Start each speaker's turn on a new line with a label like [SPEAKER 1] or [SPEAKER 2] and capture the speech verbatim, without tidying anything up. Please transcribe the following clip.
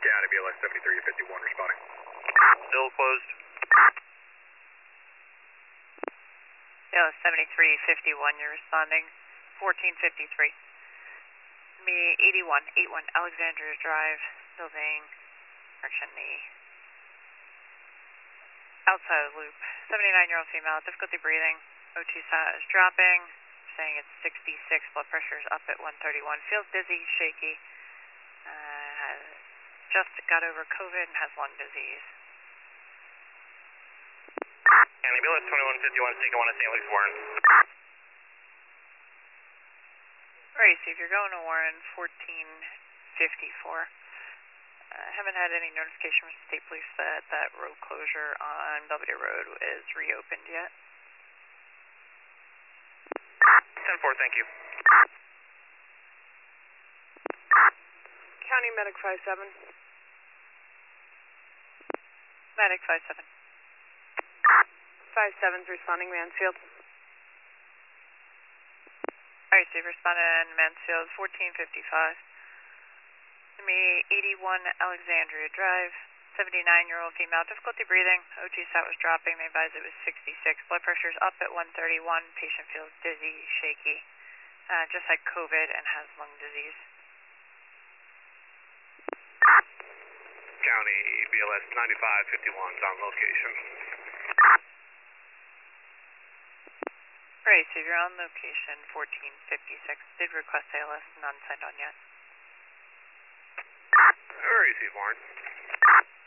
[SPEAKER 1] County B L S seventy-three fifty-one responding.
[SPEAKER 2] Still closed.
[SPEAKER 3] B L S seventy-three fifty-one, you're responding. fourteen fifty-three. Me eighty-one, eighty-one Alexandria Drive, building, correction, the outside of the loop. seventy-nine-year-old female, difficulty breathing. O two sat is dropping, saying it's sixty-six, blood pressure is up at one thirty-one. Feels dizzy, shaky. Uh, has just got over COVID and has lung disease.
[SPEAKER 2] County B L S twenty-one fifty-one, taking one to Saint Luke's Warren.
[SPEAKER 3] Alright, so if you're going to Warren, fourteen fifty-four. Uh, haven't had any notification from state police that that road closure on Belvedere Road is reopened yet.
[SPEAKER 2] ten four, thank you.
[SPEAKER 4] County Medic five seven.
[SPEAKER 3] Medic five seven.
[SPEAKER 4] five seven's responding Mansfield.
[SPEAKER 3] Alright, so you've responded in Mansfield, fourteen fifty-five. Me eighty-one Alexandria Drive, seventy-nine-year-old female, difficulty breathing. O two sat was dropping, they advised it was sixty-six. Blood pressure is up at one thirty-one. Patient feels dizzy, shaky. Uh, just had COVID and has lung disease.
[SPEAKER 2] County B L S ninety-five fifty-one is on location.
[SPEAKER 3] Right, so if you're on location, fourteen fifty-six. Did request A L S, none signed on yet.
[SPEAKER 2] Receive Warren.